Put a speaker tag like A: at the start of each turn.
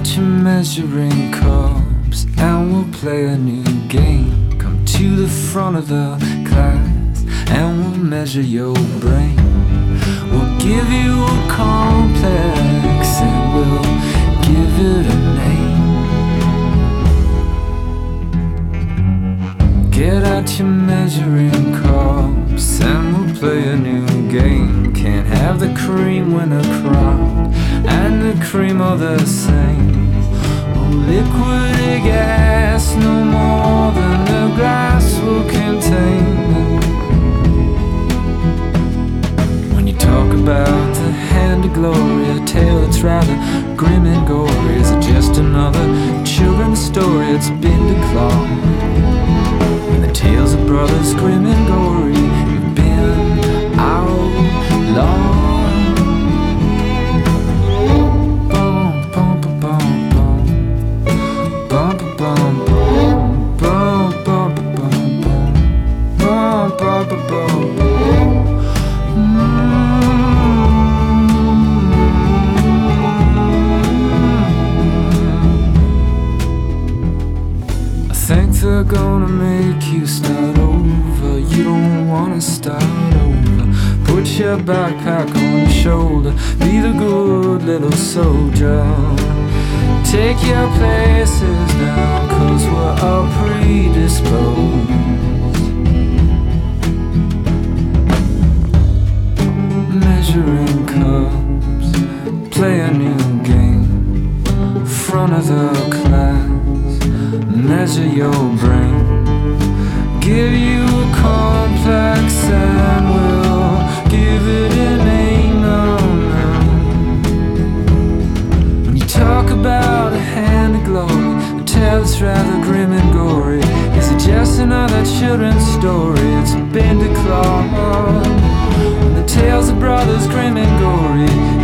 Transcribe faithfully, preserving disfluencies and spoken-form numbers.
A: out your measuring cups and we'll play a new game. Come to the front of the class and we'll measure your brain. We'll give you a complex and we'll give it a name. Get out your measuring cups and we'll play a new game. Can't have the cream when the crop and the cream are the same. Oh, liquid gas, no more than the glass will contain. When you talk about the hand of glory, a tale that's rather grim and gory, is it just another children's story? It's been declawed. And the tales of brothers grim and gory have been outlawed. They're gonna make you start over. You don't wanna start over. Put your backpack on your shoulder. Be the good little soldier. Take your places now, cause we're all predisposed. Measuring cups, play a new game. Front of the class, measure your brain. Give you a complex and we'll give it a name. No, no. When you talk about a hand of glory, a tale that's rather grim and gory, is it just another children's story? It's been declawed. And the tales of brothers grim and gory